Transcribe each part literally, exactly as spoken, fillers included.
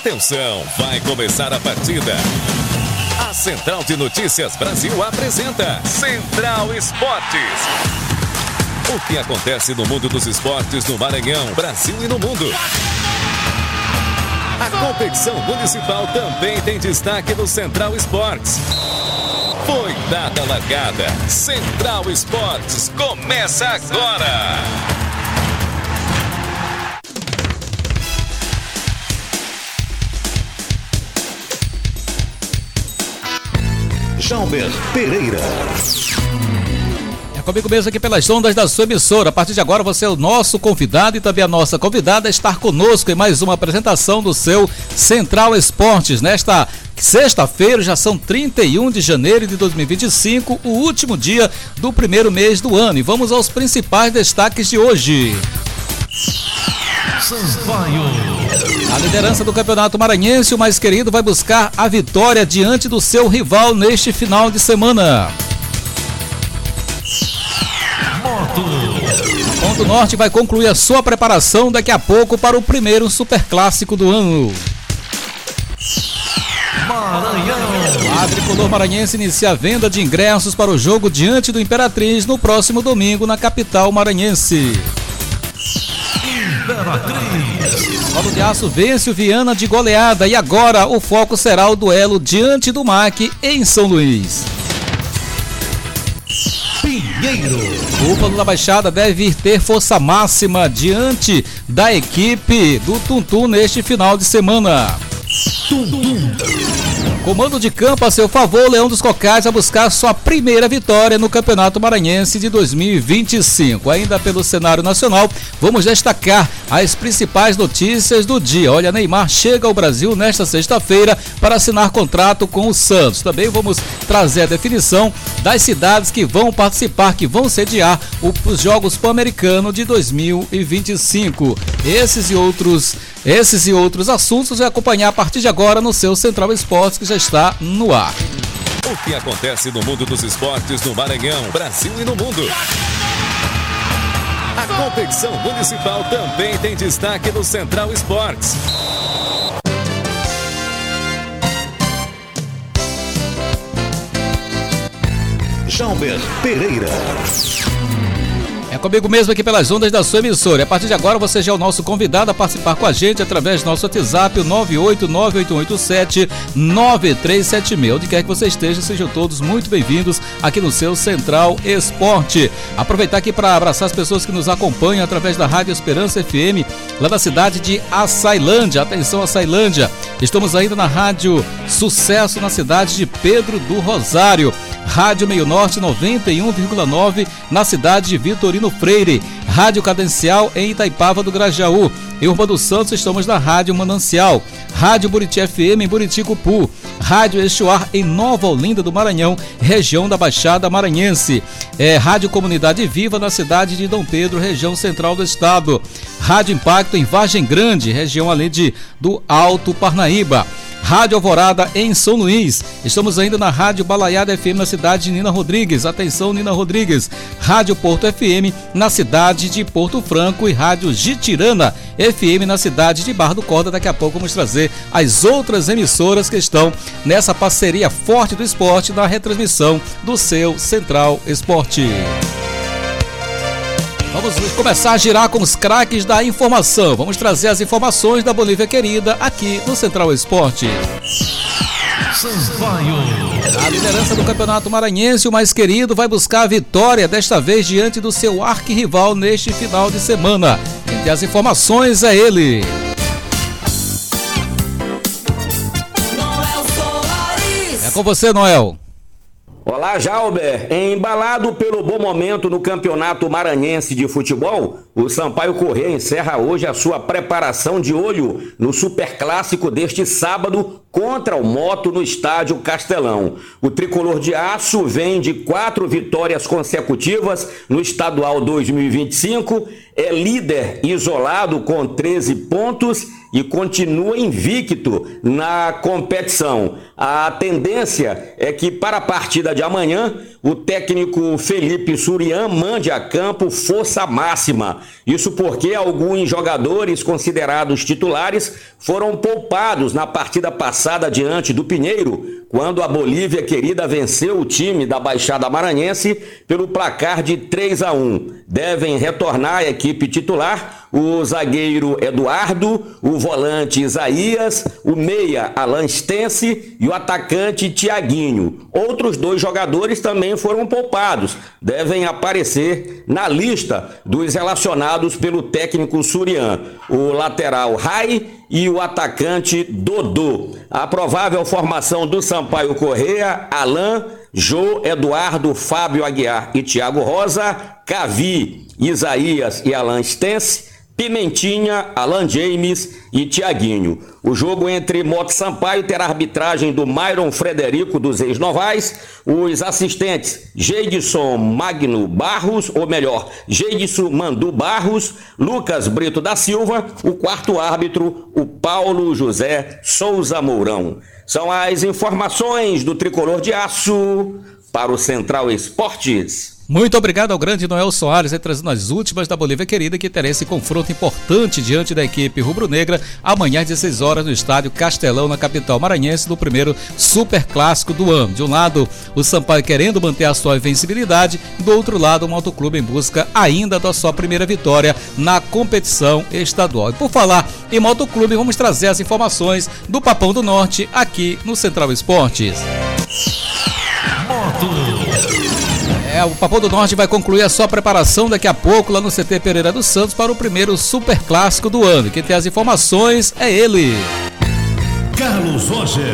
Atenção, vai começar a partida. A Central de Notícias Brasil apresenta Central Esportes. O que acontece no mundo dos esportes no Maranhão, Brasil e no mundo. A competição municipal também tem destaque no Central Esportes. Foi dada a largada. Central Esportes começa agora. Jalber Pereira. É comigo mesmo aqui pelas ondas da sua emissora. A partir de agora você é o nosso convidado e também a nossa convidada a estar conosco em mais uma apresentação do seu Central Esportes. Nesta sexta-feira, já são trinta e um de janeiro de dois mil e vinte e cinco, o último dia do primeiro mês do ano. E vamos aos principais destaques de hoje. Sampaio. A liderança do Campeonato Maranhense, o mais querido, vai buscar a vitória diante do seu rival neste final de semana. Moto. A Ponto Norte vai concluir a sua preparação daqui a pouco para o primeiro superclássico do ano. Maranhão. A Tricolor Maranhense inicia a venda de ingressos para o jogo diante do Imperatriz no próximo domingo na capital maranhense. Imperatriz. Paulo de Aço vence o Viana de goleada e agora o foco será o duelo diante do M A C em São Luís. Pinheiro. O Búfalo da Baixada deve ter força máxima diante da equipe do Tuntum neste final de semana. Tuntum. Comando de campo a seu favor, Leão dos Cocais a buscar sua primeira vitória no Campeonato Maranhense de dois mil e vinte e cinco. Ainda pelo cenário nacional, vamos destacar as principais notícias do dia. Olha, Neymar chega ao Brasil nesta sexta-feira para assinar contrato com o Santos. Também vamos trazer a definição das cidades que vão participar, que vão sediar os Jogos Pan-Americanos de dois mil e vinte e cinco. Esses e outros, esses e outros assuntos vai acompanhar a partir de agora no seu Central Esportes, que já está no ar. O que acontece no mundo dos esportes no Maranhão, Brasil e no mundo. A competição municipal também tem destaque no Central Esportes. Jalber Pereira. É comigo mesmo aqui pelas ondas da sua emissora. A partir de agora você já é o nosso convidado a participar com a gente através do nosso WhatsApp, o nove oito nove oito oito sete nove três sete seis. Onde quer que você esteja, sejam todos muito bem-vindos aqui no seu Central Esporte. Aproveitar aqui para abraçar as pessoas que nos acompanham através da Rádio Esperança F M, lá da cidade de Açailândia. Atenção, Açailândia. Estamos ainda na Rádio Sucesso, na cidade de Pedro do Rosário. Rádio Meio Norte noventa e um vírgula nove na cidade de Vitorino Freire. Rádio Cadencial em Itaipava do Grajaú. Em Urbano dos Santos estamos na Rádio Manancial. Rádio Buriti F M em Buriticupu. Rádio Estiuar em Nova Olinda do Maranhão, região da Baixada Maranhense. É, Rádio Comunidade Viva na cidade de Dom Pedro, região central do estado. Rádio Impacto em Vargem Grande, região ali de, do Alto Parnaíba. Rádio Alvorada em São Luís. Estamos ainda na Rádio Balaiada F M na cidade de Nina Rodrigues. Atenção, Nina Rodrigues. Rádio Porto F M na cidade de Porto Franco e Rádio Gitirana F M na cidade de Barra do Corda. Daqui a pouco vamos trazer as outras emissoras que estão nessa parceria forte do esporte na retransmissão do seu Central Esporte. Vamos começar a girar com os craques da informação. Vamos trazer as informações da Bolívia querida aqui no Central Esporte. Sampaio. A liderança do Campeonato Maranhense, o mais querido, vai buscar a vitória, desta vez diante do seu arquirrival neste final de semana. Entre as informações é ele. É com você, Noel. Olá, Jalber. Embalado pelo bom momento no Campeonato Maranhense de Futebol, o Sampaio Corrêa encerra hoje a sua preparação de olho no Superclássico deste sábado contra o Moto no Estádio Castelão. O Tricolor de Aço vem de quatro vitórias consecutivas no Estadual dois mil e vinte e cinco, é líder isolado com treze pontos e continua invicto na competição. A tendência é que para a partida de amanhã o técnico Felipe Surian mande a campo força máxima. Isso porque alguns jogadores considerados titulares foram poupados na partida passada diante do Pinheiro, quando a Bolívia querida venceu o time da Baixada Maranhense pelo placar de três a um. Devem retornar à equipe titular o zagueiro Eduardo, o volante Isaías, o meia Alan Stense e o atacante Tiaguinho. Outros dois jogadores também foram poupados. Devem aparecer na lista dos relacionados pelo técnico Surian, o lateral Rai e o atacante Dodô. A provável formação do Sampaio Corrêa: Alan, Jô, Eduardo, Fábio Aguiar e Thiago Rosa, Cavi, Isaías e Alan Stense, Pimentinha, Alan James e Tiaguinho. O jogo entre Moto Sampaio terá arbitragem do Myron Frederico dos Ex-Novais, os assistentes Geidson Magno Barros, ou melhor, Geidson Mandu Barros, Lucas Brito da Silva, o quarto árbitro, o Paulo José Souza Mourão. São as informações do Tricolor de Aço para o Central Esportes. Muito obrigado ao grande Noel Soares, aí trazendo as últimas da Bolívia querida, que terá esse confronto importante diante da equipe rubro-negra amanhã às dezesseis horas no estádio Castelão, na capital maranhense, do primeiro super clássico do ano. De um lado, o Sampaio querendo manter a sua invencibilidade, do outro lado, o Motoclube em busca ainda da sua primeira vitória na competição estadual. E por falar em Motoclube, vamos trazer as informações do Papão do Norte aqui no Central Esportes. Moto. É, o Papão do Norte vai concluir a sua preparação daqui a pouco lá no C T Pereira dos Santos para o primeiro super clássico do ano. Quem tem as informações é ele, Carlos Roger.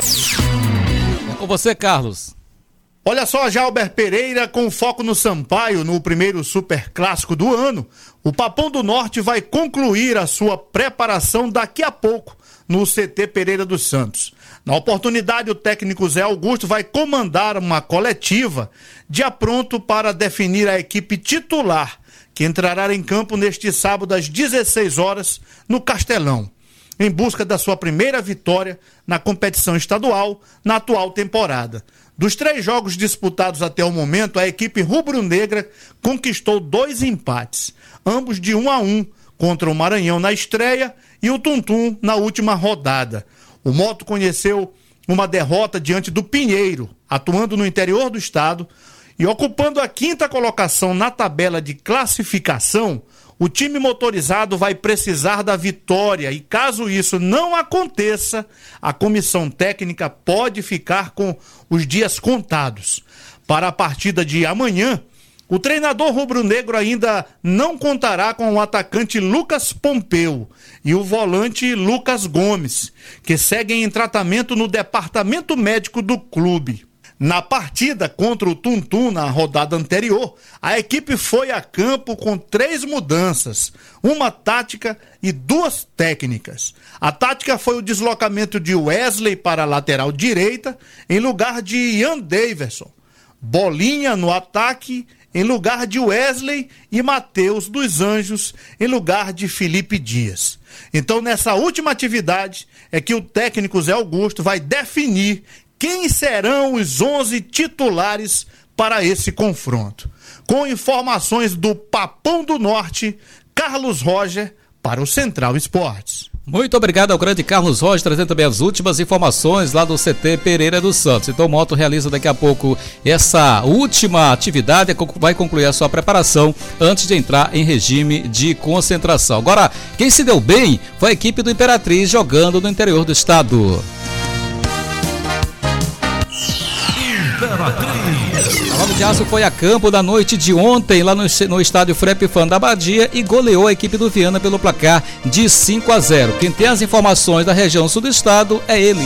É com você, Carlos. Olha só, Jalber Pereira, com foco no Sampaio no primeiro super clássico do ano, o Papão do Norte vai concluir a sua preparação daqui a pouco no C T Pereira dos Santos. Na oportunidade, o técnico Zé Augusto vai comandar uma coletiva dia pronto para definir a equipe titular, que entrará em campo neste sábado às dezesseis horas no Castelão, em busca da sua primeira vitória na competição estadual na atual temporada. Dos três jogos disputados até o momento, a equipe rubro-negra conquistou dois empates, ambos de um a um, contra o Maranhão na estreia e o Tuntum na última rodada. O Moto conheceu uma derrota diante do Pinheiro, atuando no interior do estado, e ocupando a quinta colocação na tabela de classificação. O time motorizado vai precisar da vitória e, caso isso não aconteça, a comissão técnica pode ficar com os dias contados. Para a partida de amanhã, o treinador rubro-negro ainda não contará com o atacante Lucas Pompeu e o volante Lucas Gomes, que seguem em tratamento no departamento médico do clube. Na partida contra o Tuntum na rodada anterior, a equipe foi a campo com três mudanças, uma tática e duas técnicas. A tática foi o deslocamento de Wesley para a lateral direita em lugar de Ian Daverson, Bolinha no ataque em lugar de Wesley e Matheus dos Anjos em lugar de Felipe Dias. Então, nessa última atividade é que o técnico Zé Augusto vai definir quem serão os onze titulares para esse confronto. Com informações do Papão do Norte, Carlos Roger para o Central Esportes. Muito obrigado ao grande Carlos Rocha, trazendo também as últimas informações lá do C T Pereira dos Santos. Então o Moto realiza daqui a pouco essa última atividade, vai concluir a sua preparação antes de entrar em regime de concentração. Agora, quem se deu bem foi a equipe do Imperatriz jogando no interior do estado. A Nova de Aço foi a campo da noite de ontem lá no, no estádio Frep Fan da Abadia e goleou a equipe do Viana pelo placar de cinco a zero. Quem tem as informações da região sul do estado é ele,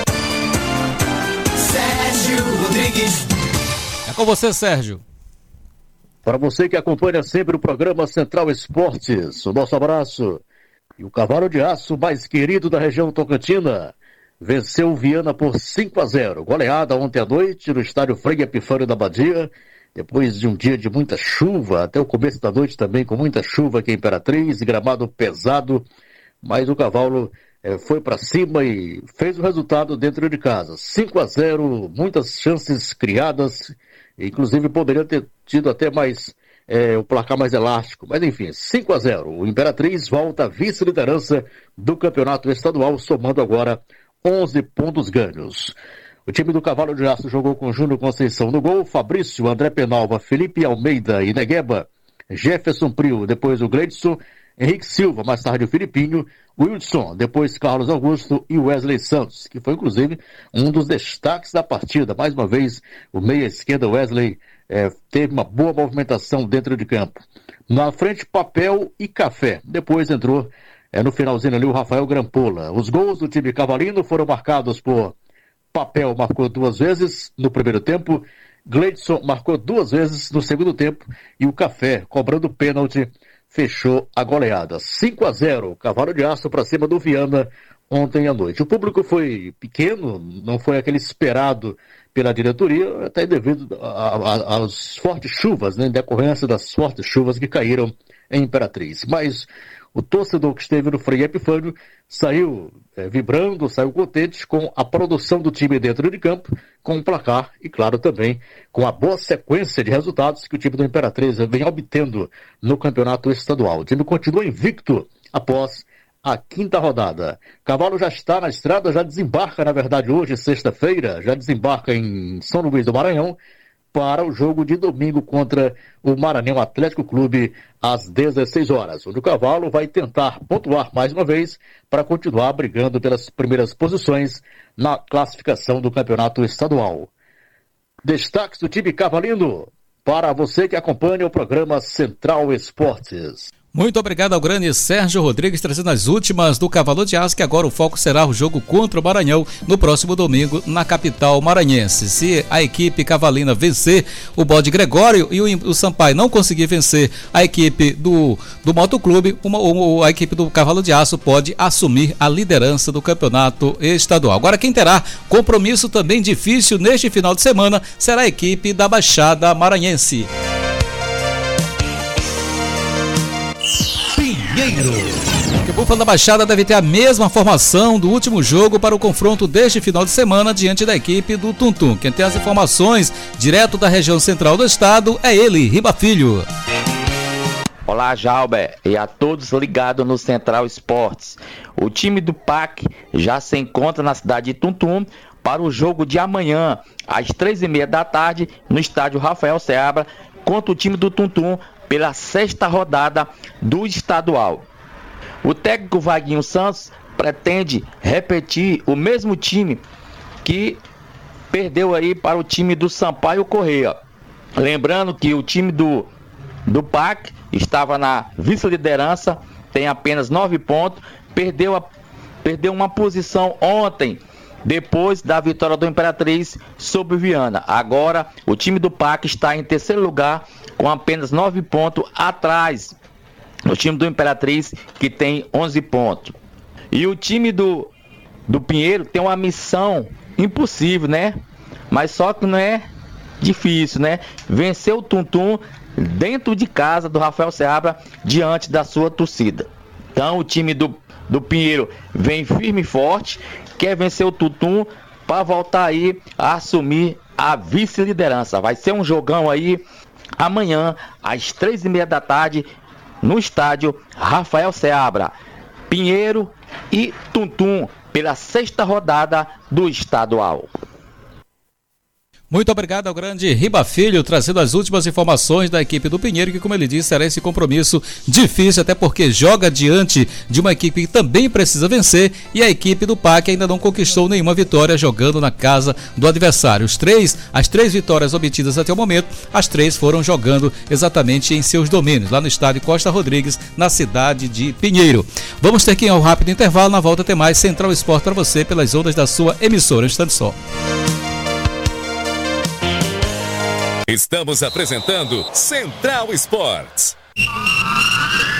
Sérgio Rodrigues. É com você, Sérgio. Para você que acompanha sempre o programa Central Esportes, o nosso abraço. E o cavalo de aço mais querido da região tocantina venceu o Viana por cinco a zero. Goleada ontem à noite no estádio Frei Epifânio da Abadia, depois de um dia de muita chuva, até o começo da noite também com muita chuva aqui em Imperatriz, gramado pesado, mas o cavalo eh, foi para cima e fez o resultado dentro de casa. cinco a zero, muitas chances criadas Inclusive poderia ter tido até mais é, o placar mais elástico. Mas enfim, cinco a zero. O Imperatriz volta à vice-liderança do campeonato estadual, somando agora onze pontos ganhos. O time do Cavalo de Aço jogou com Júnior Conceição no gol, Fabrício, André Penalva, Felipe Almeida e Negueba, Jefferson Prio, depois o Gleidson, Henrique Silva, mais tarde o Filipinho, Wilson, depois Carlos Augusto e Wesley Santos, que foi inclusive um dos destaques da partida. Mais uma vez, o meia-esquerda Wesley é, teve uma boa movimentação dentro de campo. Na frente, Papel e Café. Depois entrou é, no finalzinho ali o Rafael Grampola. Os gols do time cavalino foram marcados por Papel, marcou duas vezes no primeiro tempo, Gleidson marcou duas vezes no segundo tempo e o Café, cobrando pênalti, fechou a goleada. cinco a zero, Cavalo de Aço para cima do Viana ontem à noite. O público foi pequeno, não foi aquele esperado pela diretoria, até devido às fortes chuvas, né, em decorrência das fortes chuvas que caíram em Imperatriz. Mas o torcedor que esteve no Frei Epifânio saiu é, vibrando, saiu contente com a produção do time dentro de campo, com o placar e, claro, também com a boa sequência de resultados que o time do Imperatriz vem obtendo no campeonato estadual. O time continua invicto após a quinta rodada. Cavalo já está na estrada, já desembarca, na verdade, hoje, sexta-feira, já desembarca em São Luís do Maranhão, para o jogo de domingo contra o Maranhão Atlético Clube às dezesseis horas, onde o Cavalo vai tentar pontuar mais uma vez para continuar brigando pelas primeiras posições na classificação do campeonato estadual. Destaques do time cavalino para você que acompanha o programa Central Esportes. Muito obrigado ao grande Sérgio Rodrigues, trazendo as últimas do Cavalo de Aço, que agora o foco será o jogo contra o Maranhão no próximo domingo na capital maranhense. Se a equipe cavalina vencer o Bode Gregório e o, o Sampaio não conseguir vencer a equipe do, do Motoclube, uma, uma, a equipe do Cavalo de Aço pode assumir a liderança do campeonato estadual. Agora quem terá compromisso também difícil neste final de semana será a equipe da Baixada Maranhense. O Búfalo da Baixada deve ter a mesma formação do último jogo para o confronto deste final de semana diante da equipe do Tuntum. Quem tem as informações direto da região central do estado é ele, Riba Filho. Olá, Jalber, e a todos ligados no Central Esportes. O time do P A C já se encontra na cidade de Tuntum para o jogo de amanhã, às três e meia da tarde, no estádio Rafael Seabra, contra o time do Tuntum pela sexta rodada do estadual. O técnico Vaguinho Santos pretende repetir o mesmo time que perdeu aí para o time do Sampaio Correia. Lembrando que o time do, do P A C estava na vice-liderança, tem apenas nove pontos, perdeu, a, perdeu uma posição ontem, depois da vitória do Imperatriz sobre o Viana. Agora o time do P A C está em terceiro lugar com apenas nove pontos atrás do time do Imperatriz, que tem onze pontos. E o time do, do Pinheiro tem uma missão impossível, né? Mas só que não é difícil, né? Vencer o Tuntum dentro de casa do Rafael Seabra diante da sua torcida. Então o time do, do Pinheiro vem firme e forte, quer vencer o Tuntum para voltar aí a assumir a vice-liderança. Vai ser um jogão aí amanhã às três e meia da tarde no estádio Rafael Seabra. Pinheiro e Tuntum pela sexta rodada do estadual. Muito obrigado ao grande Riba Filho, trazendo as últimas informações da equipe do Pinheiro, que, como ele disse, será esse compromisso difícil, até porque joga diante de uma equipe que também precisa vencer, e a equipe do P A C ainda não conquistou nenhuma vitória jogando na casa do adversário. Os três, as três vitórias obtidas até o momento, as três foram jogando exatamente em seus domínios, lá no estádio Costa Rodrigues, na cidade de Pinheiro. Vamos ter que ir ao rápido intervalo, na volta tem mais Central Esporte para você pelas ondas da sua emissora. Um instante só. Estamos apresentando Central Esportes.